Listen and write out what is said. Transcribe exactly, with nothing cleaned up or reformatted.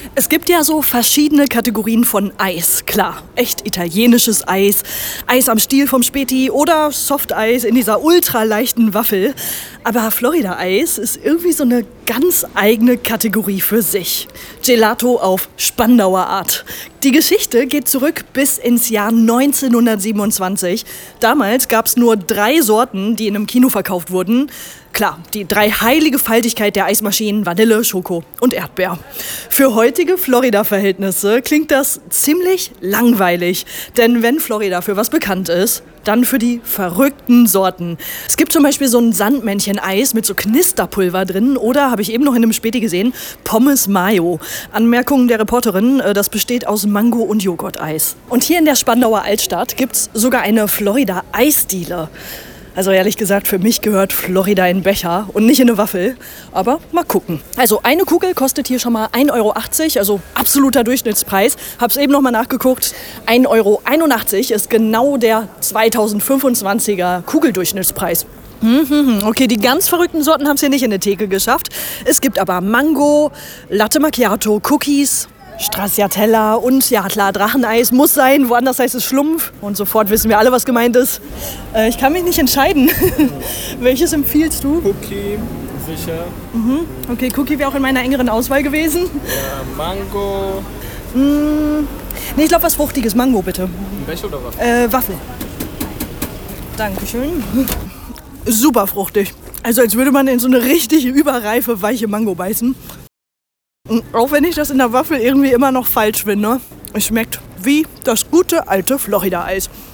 Es gibt ja so verschiedene Kategorien von Eis. Klar, echt italienisches Eis, Eis am Stiel vom Späti oder Softeis in dieser ultraleichten Waffel. Aber Florida-Eis ist irgendwie so eine ganz eigene Kategorie für sich. Gelato auf Spandauer Art. Die Geschichte geht zurück bis ins Jahr neunzehnhundertsiebenundzwanzig. Damals gab es nur drei Sorten, die in einem Kino verkauft wurden. Klar, die drei heilige Faltigkeit der Eismaschinen: Vanille, Schoko und Erdbeer. Für heutige Florida-Verhältnisse klingt das ziemlich langweilig. Denn wenn Florida für was bekannt ist, dann für die verrückten Sorten. Es gibt zum Beispiel so ein Sandmännchen-Eis mit so Knisterpulver drin oder, habe ich eben noch in einem Späti gesehen, Pommes Mayo. Anmerkung der Reporterin, das besteht aus Mango- und Joghurt-Eis. Und hier in der Spandauer Altstadt gibt's sogar eine Florida-Eisdiele. Also ehrlich gesagt, für mich gehört Florida in Becher und nicht in eine Waffel. Aber mal gucken. Also eine Kugel kostet hier schon mal ein Euro achtzig, also absoluter Durchschnittspreis. Hab's eben noch mal nachgeguckt. ein Euro einundachtzig ist genau der zweitausendfünfundzwanziger Kugeldurchschnittspreis. Okay, die ganz verrückten Sorten haben es hier nicht in der Theke geschafft. Es gibt aber Mango, Latte Macchiato, Cookies, Stracciatella und, ja klar, Dracheneis muss sein, woanders heißt es Schlumpf. Und sofort wissen wir alle, was gemeint ist. Äh, ich kann mich nicht entscheiden. Welches empfiehlst du? Cookie, sicher. Mhm. Okay, Cookie wäre auch in meiner engeren Auswahl gewesen. Ja, Mango. Mm, nee, ich glaube was Fruchtiges. Mango, bitte. Welche oder was? Äh, Waffel. Dankeschön. Super fruchtig. Also als würde man in so eine richtig überreife, weiche Mango beißen. Und auch wenn ich das in der Waffel irgendwie immer noch falsch finde, es schmeckt wie das gute alte Florida-Eis.